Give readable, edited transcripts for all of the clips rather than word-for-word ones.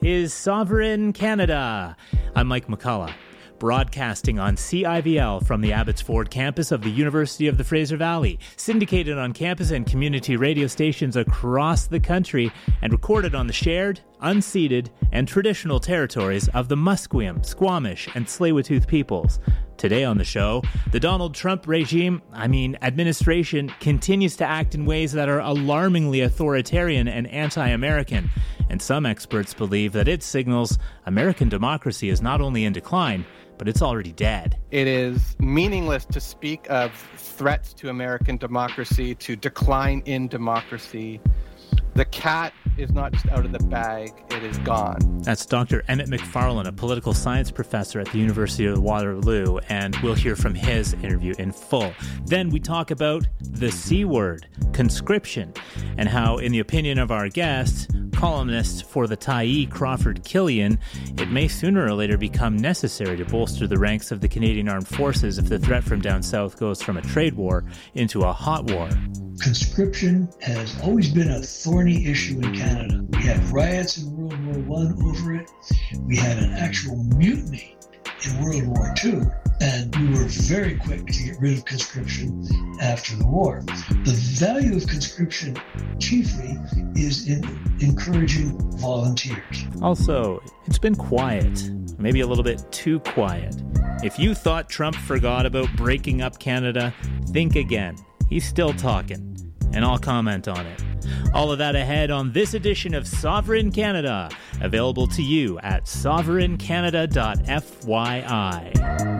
is Sovereign Canada. I'm Mike McCullough, broadcasting on CIVL from the Abbotsford campus of the University of the Fraser Valley, syndicated on campus and community radio stations across the country, and recorded on the shared, unceded, and traditional territories of the Musqueam, Squamish, and Tsleil-Waututh peoples. Today on the show, the Donald Trump administration continues to act in ways that are alarmingly authoritarian and anti-American, and some experts believe that it signals American democracy is not only in decline, but it's already dead. It is meaningless to speak of threats to American democracy, to decline in democracy. The cat is not just out of the bag, it is gone. That's Dr. Emmett McFarlane, a political science professor at the University of Waterloo, and we'll hear from his interview in full. Then we talk about the C word, conscription, and how, in the opinion of our guest, columnist for the Tyee, Crawford Killian, it may sooner or later become necessary to bolster the ranks of the Canadian Armed Forces if the threat from down south goes from a trade war into a hot war. Conscription has always been a thorny issue in Canada. We had riots in World War I over it. We had an actual mutiny in World War II. And we were very quick to get rid of conscription after the war. The value of conscription chiefly is in encouraging volunteers. Also, it's been quiet, maybe a little bit too quiet. If you thought Trump forgot about breaking up Canada, think again. He's still talking, and I'll comment on it. All of that ahead on this edition of Sovereign Canada, available to you at sovereigncanada.fyi.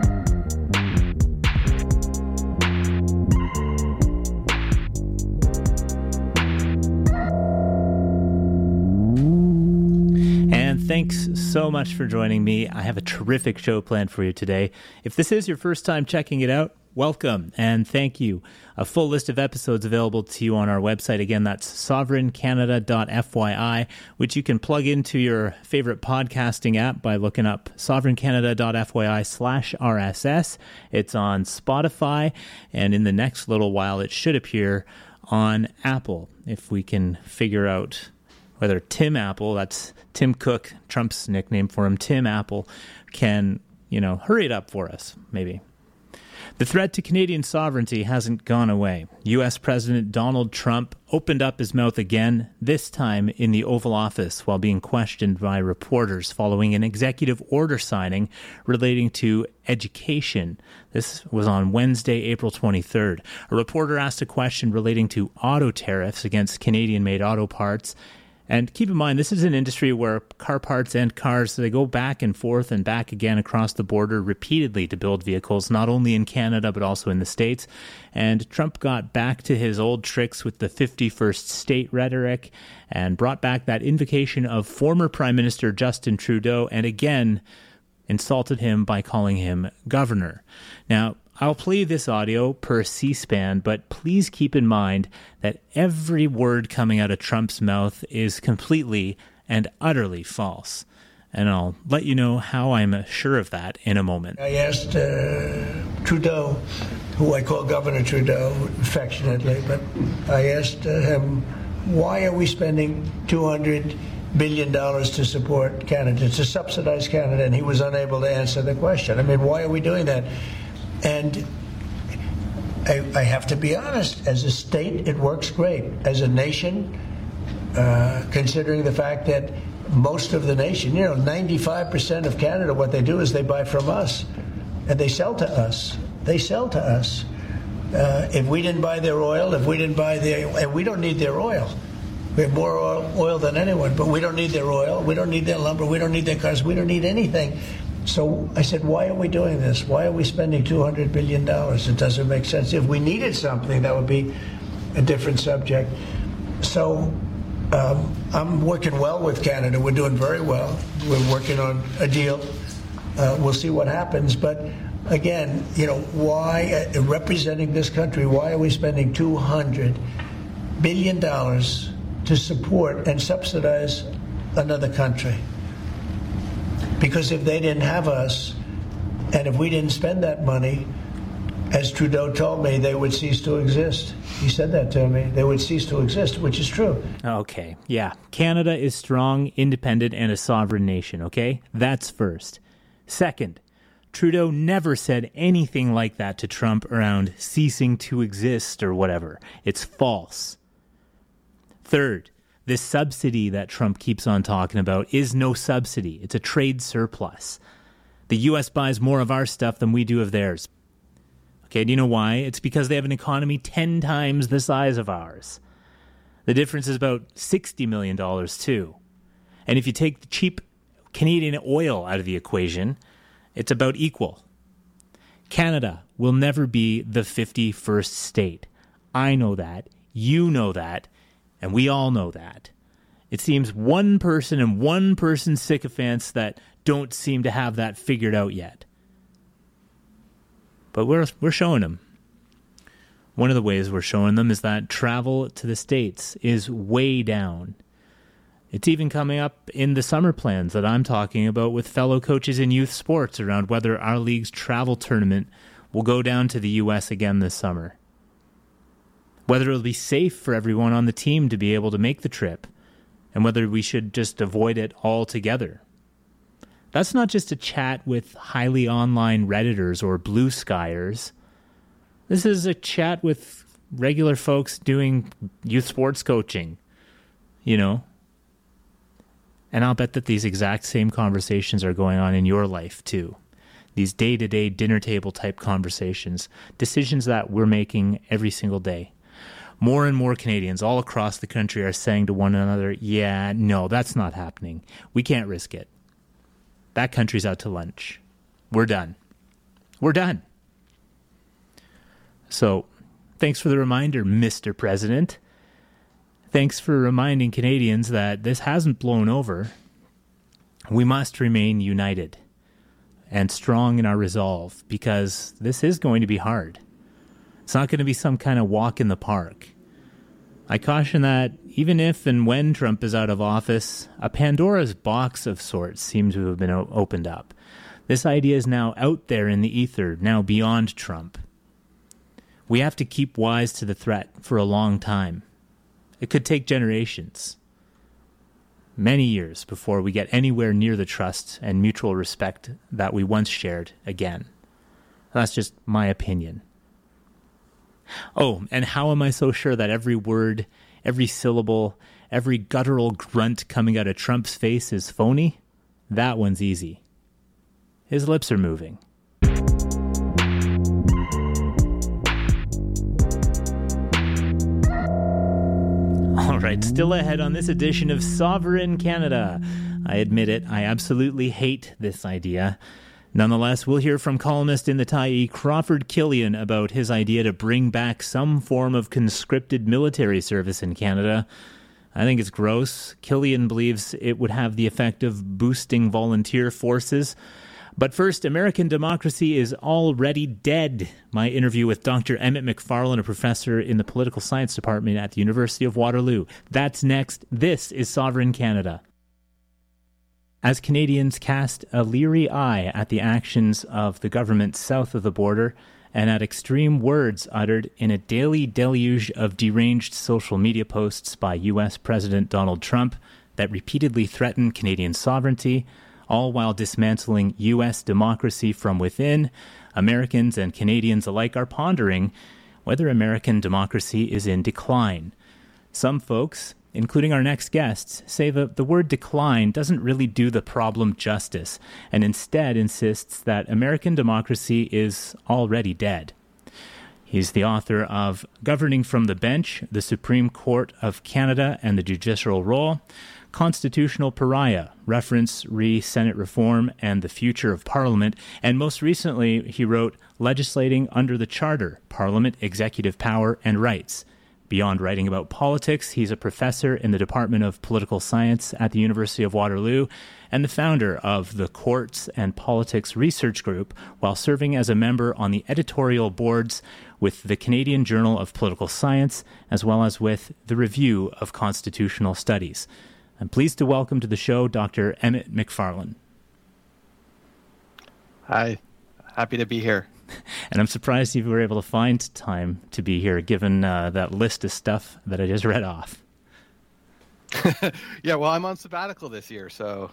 Thanks so much for joining me. I have a terrific show planned for you today. If this is your first time checking it out, welcome and thank you. A full list of episodes available to you on our website. Again, that's sovereigncanada.fyi, which you can plug into your favorite podcasting app by looking up sovereigncanada.fyi/RSS. It's on Spotify, and in the next little while, it should appear on Apple, if we can figure out whether Tim Apple, that's Tim Cook, Trump's nickname for him, Tim Apple, can, hurry it up for us, maybe. The threat to Canadian sovereignty hasn't gone away. U.S. President Donald Trump opened up his mouth again, this time in the Oval Office, while being questioned by reporters following an executive order signing relating to education. This was on Wednesday, April 23rd. A reporter asked a question relating to auto tariffs against Canadian-made auto parts. And keep in mind, this is an industry where car parts and cars, they go back and forth and back again across the border repeatedly to build vehicles, not only in Canada, but also in the States. And Trump got back to his old tricks with the 51st state rhetoric and brought back that invocation of former Prime Minister Justin Trudeau, and again insulted him by calling him governor. Now, I'll play this audio per C-SPAN, but please keep in mind that every word coming out of Trump's mouth is completely and utterly false. And I'll let you know how I'm sure of that in a moment. I asked Trudeau, who I call Governor Trudeau affectionately, but I asked him, why are we spending $200 billion to support Canada, to subsidize Canada? And he was unable to answer the question. I mean, why are we doing that? And I have to be honest, as a state, it works great. As a nation, considering the fact that most of the nation, 95% of Canada, what they do is they buy from us and they sell to us. They sell to us. If we didn't buy their oil, and we don't need their oil. We have more oil than anyone, but we don't need their oil. We don't need their lumber. We don't need their cars. We don't need anything. So I said, why are we doing this? Why are we spending $200 billion? It doesn't make sense. If we needed something, that would be a different subject. So I'm working well with Canada. We're doing very well. We're working on a deal. We'll see what happens. But again, why, representing this country, why are we spending $200 billion to support and subsidize another country? Because if they didn't have us, and if we didn't spend that money, as Trudeau told me, they would cease to exist. He said that to me. They would cease to exist, which is true. Okay, yeah. Canada is strong, independent, and a sovereign nation, okay? That's first. Second, Trudeau never said anything like that to Trump around ceasing to exist or whatever. It's false. Third, this subsidy that Trump keeps on talking about is no subsidy. It's a trade surplus. The U.S. buys more of our stuff than we do of theirs. Okay, do you know why? It's because they have an economy 10 times the size of ours. The difference is about $60 million, too. And if you take the cheap Canadian oil out of the equation, it's about equal. Canada will never be the 51st state. I know that. You know that. And we all know that. It seems one person and one person's sycophants that don't seem to have that figured out yet. But we're showing them. One of the ways we're showing them is that travel to the States is way down. It's even coming up in the summer plans that I'm talking about with fellow coaches in youth sports around whether our league's travel tournament will go down to the U.S. again this summer. Whether it'll be safe for everyone on the team to be able to make the trip, and whether we should just avoid it altogether. That's not just a chat with highly online Redditors or blue skyers. This is a chat with regular folks doing youth sports coaching, you know. And I'll bet that these exact same conversations are going on in your life too. These day-to-day dinner table type conversations, decisions that we're making every single day. More and more Canadians all across the country are saying to one another, yeah, no, that's not happening. We can't risk it. That country's out to lunch. We're done. We're done. So, thanks for the reminder, Mr. President. Thanks for reminding Canadians that this hasn't blown over. We must remain united and strong in our resolve because this is going to be hard. It's not going to be some kind of walk in the park. I caution that even if and when Trump is out of office, a Pandora's box of sorts seems to have been opened up. This idea is now out there in the ether, now beyond Trump. We have to keep wise to the threat for a long time. It could take generations, many years before we get anywhere near the trust and mutual respect that we once shared again. That's just my opinion. Oh, and how am I so sure that every word, every syllable, every guttural grunt coming out of Trump's face is phony? That one's easy. His lips are moving. All right, still ahead on this edition of Sovereign Canada. I admit it, I absolutely hate this idea. Nonetheless, we'll hear from columnist in the Tyee, Crawford Killian, about his idea to bring back some form of conscripted military service in Canada. I think it's gross. Killian believes it would have the effect of boosting volunteer forces. But first, American democracy is already dead. My interview with Dr. Emmett Macfarlane, a professor in the political science department at the University of Waterloo. That's next. This is Sovereign Canada. As Canadians cast a leery eye at the actions of the government south of the border and at extreme words uttered in a daily deluge of deranged social media posts by U.S. President Donald Trump that repeatedly threaten Canadian sovereignty, all while dismantling U.S. democracy from within, Americans and Canadians alike are pondering whether American democracy is in decline. Some folks, including our next guests, say that the word decline doesn't really do the problem justice and instead insists that American democracy is already dead. He's the author of Governing from the Bench, the Supreme Court of Canada and the Judicial Role, Constitutional Pariah, Reference Re-Senate Reform and the Future of Parliament, and most recently he wrote Legislating Under the Charter, Parliament, Executive Power and Rights. Beyond writing about politics, he's a professor in the Department of Political Science at the University of Waterloo and the founder of the Courts and Politics Research Group, while serving as a member on the editorial boards with the Canadian Journal of Political Science, as well as with the Review of Constitutional Studies. I'm pleased to welcome to the show Dr. Emmett Macfarlane. Hi, happy to be here. And I'm surprised you were able to find time to be here, given that list of stuff that I just read off. Yeah, well, I'm on sabbatical this year, so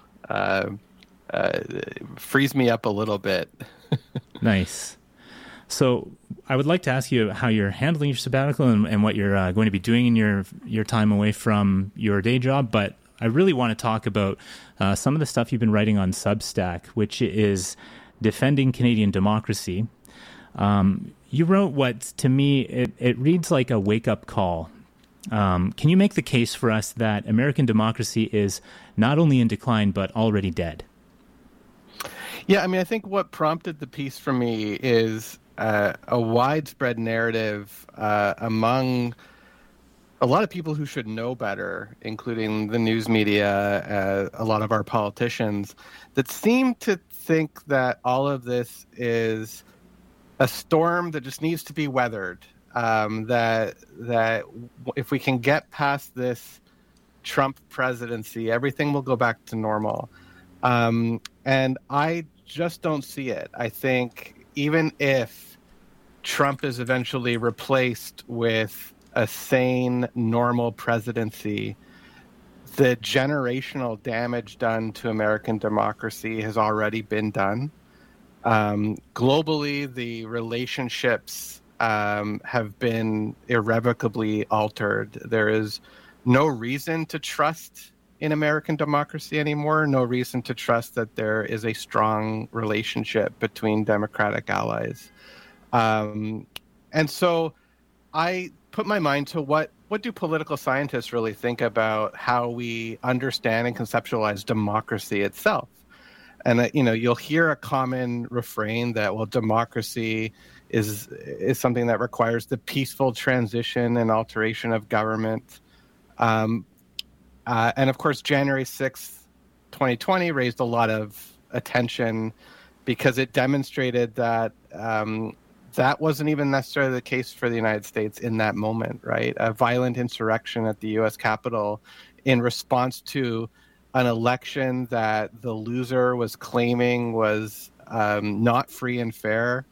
frees me up a little bit. Nice. So I would like to ask you how you're handling your sabbatical and what you're going to be doing in your time away from your day job. But I really want to talk about some of the stuff you've been writing on Substack, which is defending Canadian democracy. You wrote what, to me, it reads like a wake-up call. Can you make the case for us that American democracy is not only in decline, but already dead? Yeah, I mean, I think what prompted the piece for me is a widespread narrative among a lot of people who should know better, including the news media, a lot of our politicians, that seem to think that all of this is a storm that just needs to be weathered. That if we can get past this Trump presidency, everything will go back to normal. And I just don't see it. I think even if Trump is eventually replaced with a sane, normal presidency, the generational damage done to American democracy has already been done. Globally, the relationships have been irrevocably altered. There is no reason to trust in American democracy anymore, no reason to trust that there is a strong relationship between democratic allies. And so I put my mind to what do political scientists really think about how we understand and conceptualize democracy itself? And, you'll hear a common refrain that, well, democracy is something that requires the peaceful transition and alteration of government. And of course, January 6th, 2020 raised a lot of attention because it demonstrated that that wasn't even necessarily the case for the United States in that moment, right? A violent insurrection at the U.S. Capitol in response to an election that the loser was claiming was not free and fair,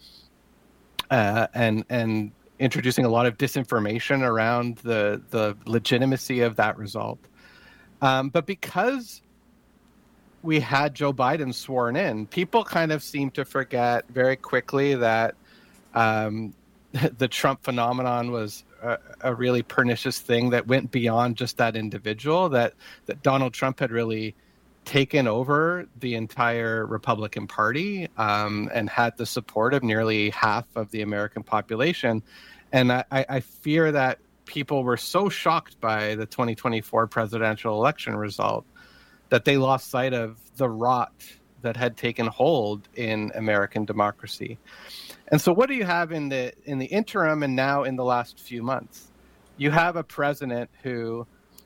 and introducing a lot of disinformation around the legitimacy of that result. But because we had Joe Biden sworn in, people kind of seem to forget very quickly that the Trump phenomenon was a really pernicious thing that went beyond just that individual, that Donald Trump had really taken over the entire Republican Party and had the support of nearly half of the American population. And I fear that people were so shocked by the 2024 presidential election result that they lost sight of the rot that had taken hold in American democracy. And so what do you have in the interim and now in the last few months? You have a president who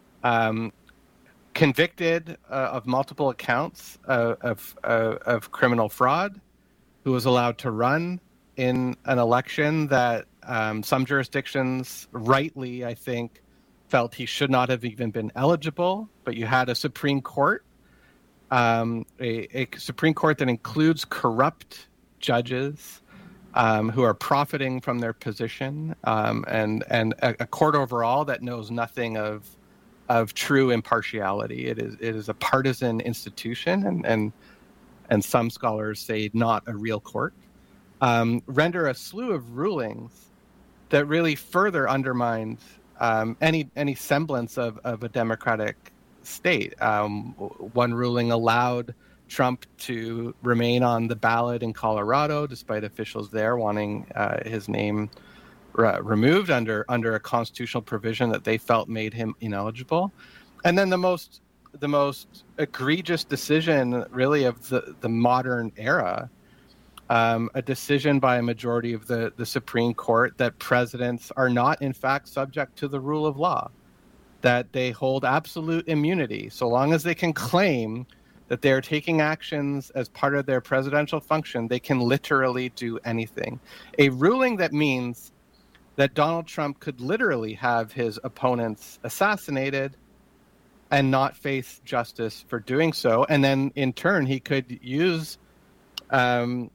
convicted of multiple accounts of criminal fraud, who was allowed to run in an election that some jurisdictions rightly, I think, felt he should not have even been eligible. But you had a Supreme Court, a Supreme Court that includes corrupt judges who are profiting from their position, and a court overall that knows nothing of true impartiality. It is a partisan institution, and some scholars say not a real court. Render a slew of rulings that really further undermined any semblance of a democratic state. One ruling allowed Trump to remain on the ballot in Colorado, despite officials there wanting his name removed under a constitutional provision that they felt made him ineligible. And then the most egregious decision, really, of the modern era, a decision by a majority of the Supreme Court that presidents are not, in fact, subject to the rule of law, that they hold absolute immunity so long as they can claim that they're taking actions as part of their presidential function. They can literally do anything. A ruling that means that Donald Trump could literally have his opponents assassinated and not face justice for doing so. And then in turn, he could use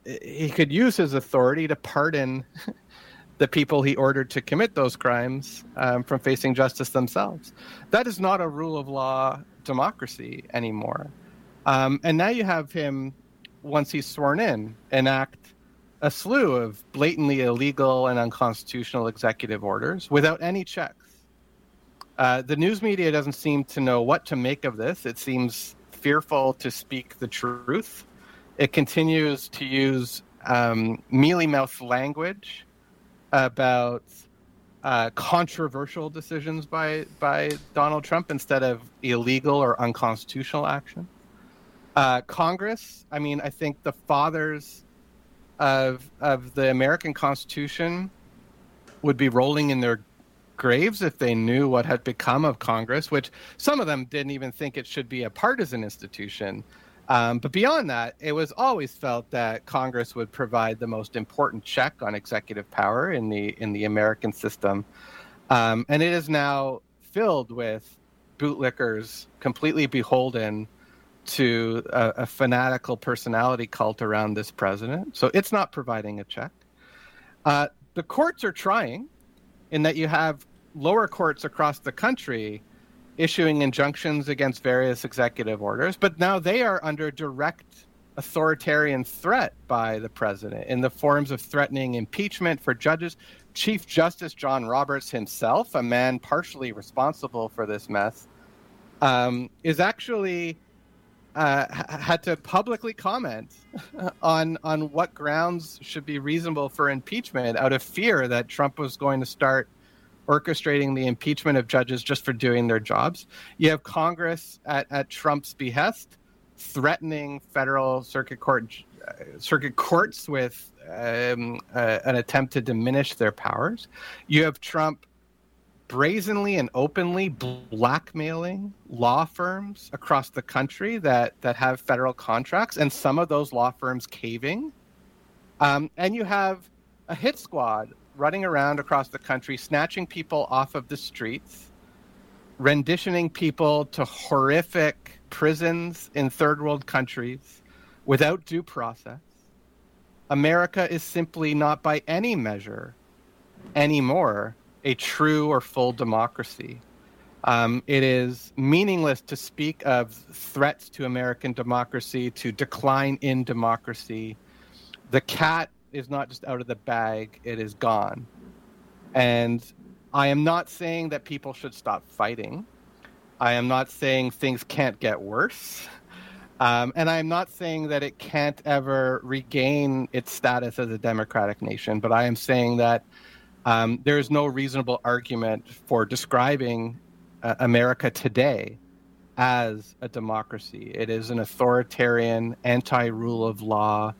he could use his authority to pardon the people he ordered to commit those crimes from facing justice themselves. That is not a rule of law democracy anymore. And now you have him, once he's sworn in, enact a slew of blatantly illegal and unconstitutional executive orders without any checks. The news media doesn't seem to know what to make of this. It seems fearful to speak the truth. It continues to use mealy-mouthed language about controversial decisions by Donald Trump instead of illegal or unconstitutional action. Congress, I mean, I think the fathers of the American Constitution would be rolling in their graves if they knew what had become of Congress, which some of them didn't even think it should be a partisan institution. But beyond that, it was always felt that Congress would provide the most important check on executive power in the American system. And it is now filled with bootlickers completely beholden to a fanatical personality cult around this president. So it's not providing a check. The courts are trying, in that you have lower courts across the country issuing injunctions against various executive orders, but now they are under direct authoritarian threat by the president in the forms of threatening impeachment for judges. Chief Justice John Roberts himself, a man partially responsible for this mess, is actually had to publicly comment on what grounds should be reasonable for impeachment out of fear that Trump was going to start orchestrating the impeachment of judges just for doing their jobs. You have Congress at Trump's behest threatening federal circuit courts with an attempt to diminish their powers. You have Trump brazenly and openly blackmailing law firms across the country that have federal contracts, and some of those law firms caving. And you have a hit squad running around across the country, snatching people off of the streets, renditioning people to horrific prisons in third world countries without due process. America is simply not by any measure anymore a true or full democracy. It is meaningless to speak of threats to American democracy, to decline in democracy. The cat is not just out of the bag, it is gone. And I am not saying that people should stop fighting. I am not saying things can't get worse. And I am not saying that it can't ever regain its status as a democratic nation, but I am saying that there is no reasonable argument for describing America today as a democracy. It is an authoritarian, anti-rule of law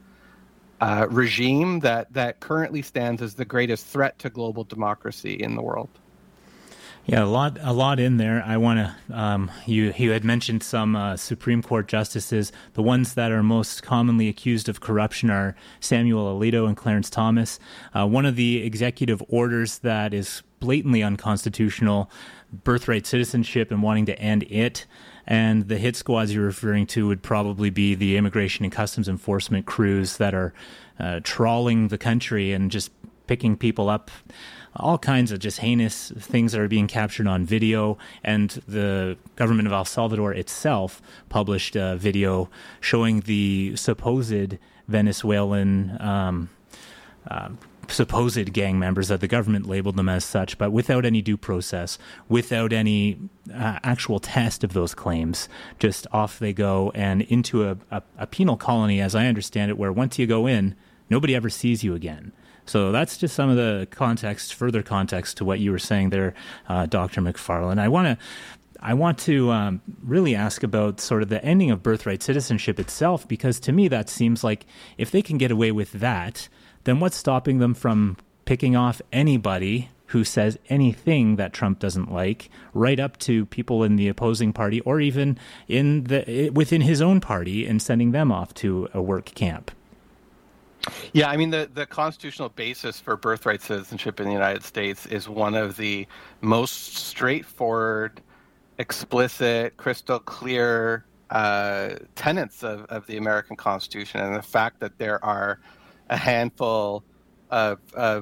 regime that currently stands as the greatest threat to global democracy in the world. Yeah, a lot in there. I want to. You had mentioned some Supreme Court justices. The ones that are most commonly accused of corruption are Samuel Alito and Clarence Thomas. One of the executive orders that is blatantly unconstitutional, birthright citizenship, and wanting to end it. And the hit squads you're referring to would probably be the immigration and customs enforcement crews that are trawling the country and just picking people up. All kinds of just heinous things that are being captured on video. And the government of El Salvador itself published a video showing the supposed Venezuelan supposed gang members, that the government labeled them as such, but without any due process, without any actual test of those claims. Just off they go and into a penal colony, as I understand it, where once you go in, nobody ever sees you again. So that's just some of the context, further context to what you were saying there, Dr. McFarland. I want to really ask about sort of the ending of birthright citizenship itself, because to me that seems like if they can get away with that, then what's stopping them from picking off anybody who says anything that Trump doesn't like, right up to people in the opposing party or even within his own party, and sending them off to a work camp? Yeah, I mean, the constitutional basis for birthright citizenship in the United States is one of the most straightforward, explicit, crystal clear tenets of the American Constitution. And the fact that there are a handful of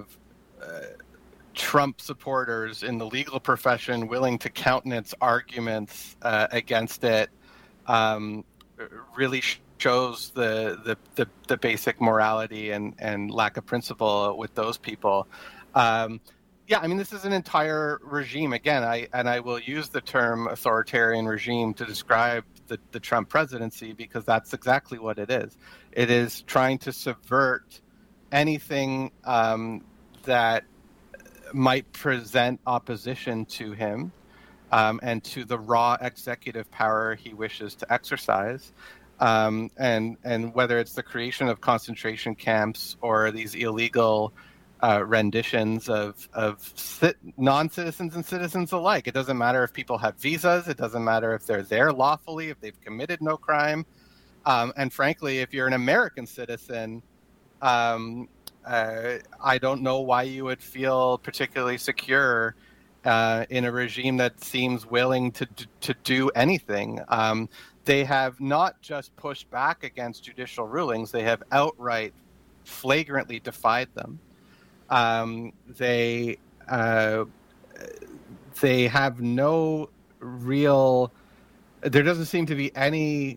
Trump supporters in the legal profession willing to countenance arguments against it really shows the basic morality and lack of principle with those people. Yeah, I mean, this is an entire regime. Again, I will use the term authoritarian regime to describe the Trump presidency, because that's exactly what it is. It is trying to subvert anything that might present opposition to him and to the raw executive power he wishes to exercise. And whether it's the creation of concentration camps or these illegal renditions of non-citizens and citizens alike. It doesn't matter if people have visas. It doesn't matter if they're there lawfully, if they've committed no crime. And frankly, if you're an American citizen, I don't know why you would feel particularly secure in a regime that seems willing to do anything. They have not just pushed back against judicial rulings, they have outright, flagrantly defied them. They have no real, there doesn't seem to be any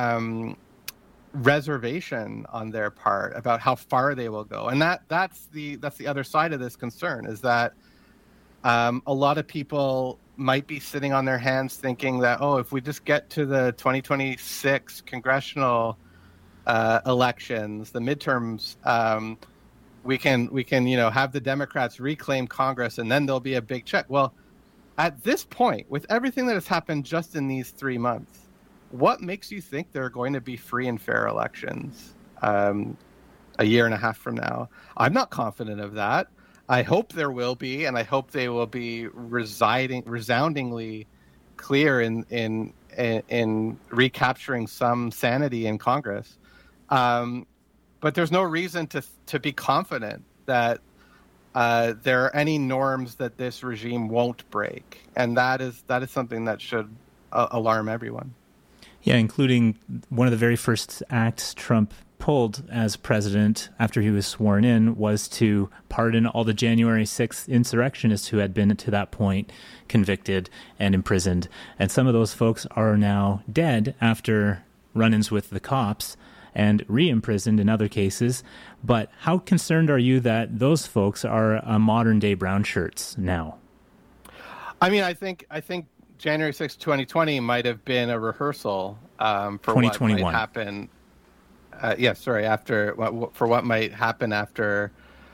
reservation on their part about how far they will go. And that's the other side of this concern, is that a lot of people might be sitting on their hands thinking that, if we just get to the 2026 congressional elections, the midterms, we can have the Democrats reclaim Congress, and then there'll be a big check. Well, at this point, with everything that has happened just in these 3 months, what makes you think there are going to be free and fair elections a year and a half from now? I'm not confident of that. I hope there will be, and I hope they will be resoundingly clear in recapturing some sanity in Congress. But there's no reason to be confident that there are any norms that this regime won't break, and that is something that should alarm everyone. Yeah, including one of the very first acts Trump pulled as president after he was sworn in was to pardon all the January 6th insurrectionists who had been to that point convicted and imprisoned. And some of those folks are now dead after run-ins with the cops and re-imprisoned in other cases. But how concerned are you that those folks are modern-day brown shirts now? I mean, I think January 6th, 2020 might have been a rehearsal for 2021. What might happen. For what might happen after,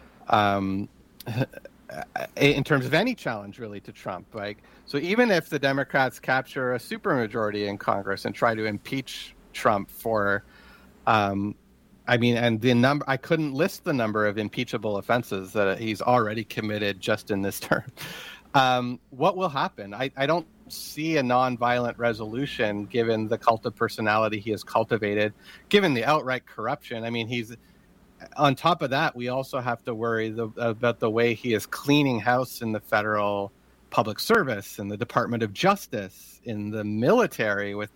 in terms of any challenge really to Trump. So even if the Democrats capture a supermajority in Congress and try to impeach Trump for, and the number, I couldn't list the number of impeachable offenses that he's already committed just in this term. What will happen? I don't see a nonviolent resolution given the cult of personality he has cultivated, given the outright corruption. I mean, he's on top of that. We also have to worry about the way he is cleaning house in the federal public service, in the Department of Justice, in the military with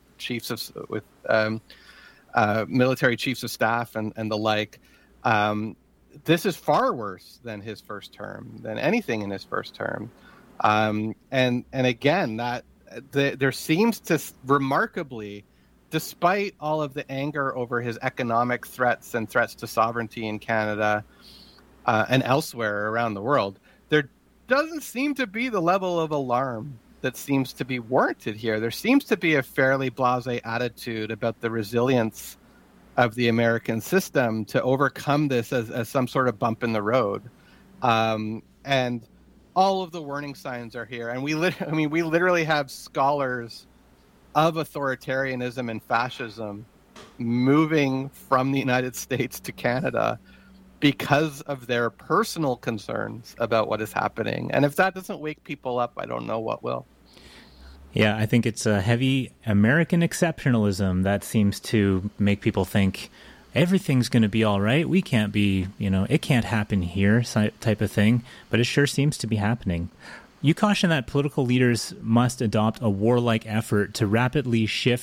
military chiefs of staff and the like. This is far worse than his first term, than anything in his first term. And again, that there seems to remarkably, despite all of the anger over his economic threats and threats to sovereignty in Canada and elsewhere around the world, there doesn't seem to be the level of alarm that seems to be warranted here. There seems to be a fairly blasé attitude about the resilience of the American system to overcome this as some sort of bump in the road. And all of the warning signs are here. And we literally have scholars of authoritarianism and fascism moving from the United States to Canada because of their personal concerns about what is happening. And if that doesn't wake people up, I don't know what will. Yeah, I think it's a heavy American exceptionalism that seems to make people think everything's going to be all right. We can't be, it can't happen here type of thing, but it sure seems to be happening. You caution that political leaders must adopt a warlike effort to rapidly shift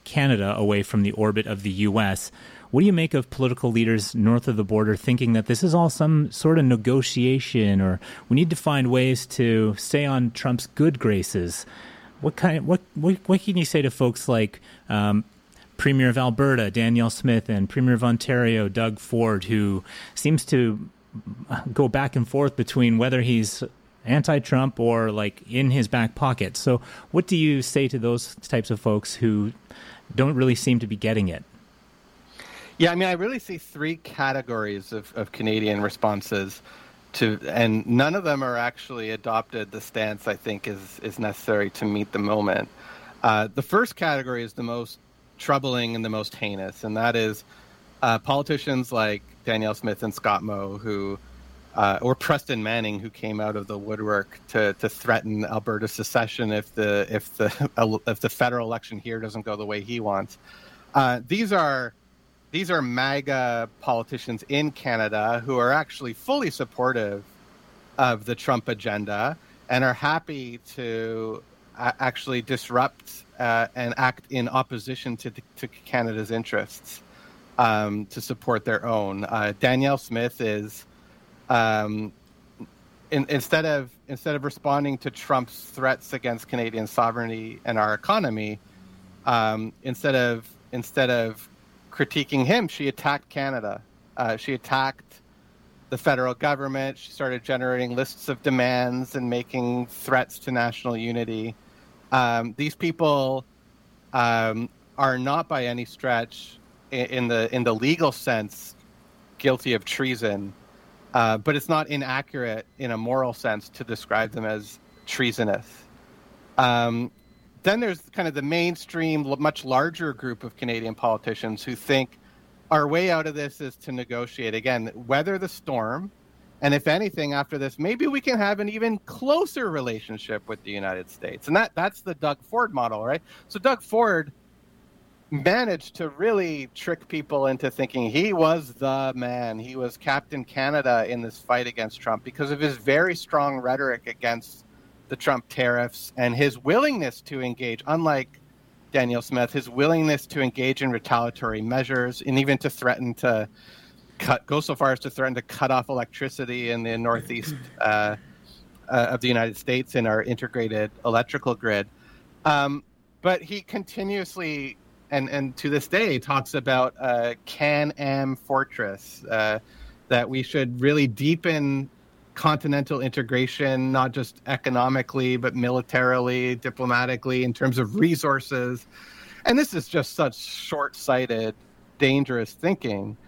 Canada away from the orbit of the U.S. What do you make of political leaders north of the border thinking that this is all some sort of negotiation, or we need to find ways to stay on Trump's good graces? What can you say to folks like Premier of Alberta, Danielle Smith, and Premier of Ontario, Doug Ford, who seems to go back and forth between whether he's anti-Trump or like in his back pocket? So what do you say to those types of folks who don't really seem to be getting it? Yeah, I mean, I really see three categories of Canadian responses to, and none of them are actually adopted the stance I think is necessary to meet the moment. The first category is the most troubling and the most heinous, and that is politicians like Danielle Smith and Scott Moe, who, or Preston Manning, who came out of the woodwork to threaten Alberta secession if the federal election here doesn't go the way he wants. These are MAGA politicians in Canada who are actually fully supportive of the Trump agenda and are happy to actually disrupt and act in opposition to Canada's interests to support their own. Danielle Smith is, instead of responding to Trump's threats against Canadian sovereignty and our economy, instead of critiquing him, she attacked Canada. She attacked the federal government. She started generating lists of demands and making threats to national unity. These people are not by any stretch, in the legal sense, guilty of treason, but it's not inaccurate in a moral sense to describe them as treasonous. Then there's kind of the mainstream, much larger group of Canadian politicians who think our way out of this is to negotiate. Again, weather the storm. And if anything, after this, maybe we can have an even closer relationship with the United States. And that's the Doug Ford model, right? So Doug Ford managed to really trick people into thinking he was the man. He was Captain Canada in this fight against Trump because of his very strong rhetoric against the Trump tariffs and his willingness to engage, unlike Danielle Smith, his willingness to engage in retaliatory measures and even to threaten to go so far as to threaten to cut off electricity in the northeast of the United States in our integrated electrical grid. But he continuously, and to this day, talks about Can-Am Fortress, that we should really deepen continental integration, not just economically, but militarily, diplomatically, in terms of resources. And this is just such short-sighted, dangerous thinking.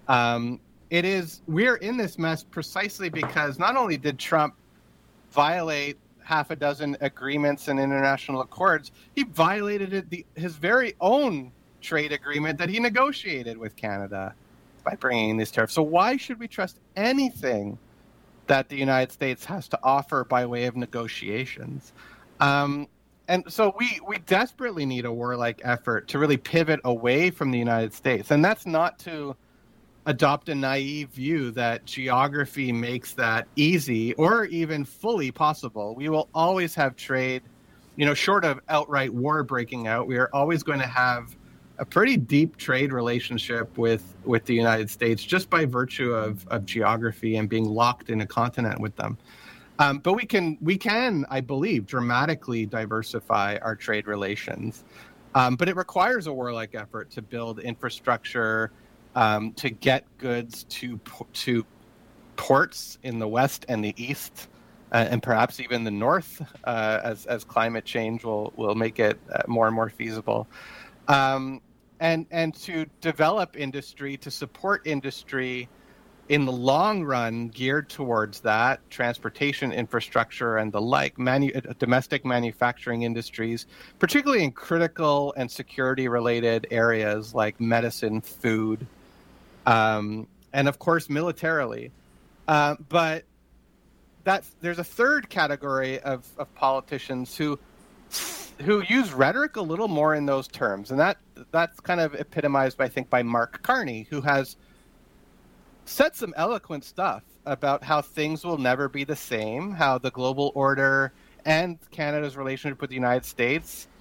We're in this mess precisely because not only did Trump violate half a dozen agreements and international accords, he violated his very own trade agreement that he negotiated with Canada by bringing in these tariffs. So why should we trust anything that the United States has to offer by way of negotiations? And so we desperately need a warlike effort to really pivot away from the United States. And that's not to adopt a naive view that geography makes that easy or even fully possible. We will always have trade, short of outright war breaking out. We are always going to have a pretty deep trade relationship with the United States just by virtue of geography and being locked in a continent with them. But we can, I believe, dramatically diversify our trade relations. But it requires a warlike effort to build infrastructure, to get goods to ports in the west and the east, and perhaps even the north, as climate change will make it more and more feasible. And to develop industry, to support industry in the long run geared towards that, transportation infrastructure and the like, domestic manufacturing industries, particularly in critical and security-related areas like medicine, food, and of course militarily. But there's a third category of politicians who use rhetoric a little more in those terms, and that's kind of epitomized, I think, by Mark Carney, who has said some eloquent stuff about how things will never be the same, how the global order and Canada's relationship with the United States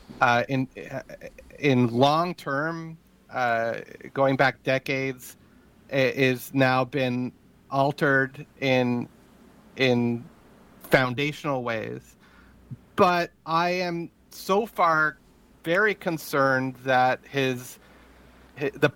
in long term, going back decades, is now been altered in foundational ways. But I am so far very concerned that the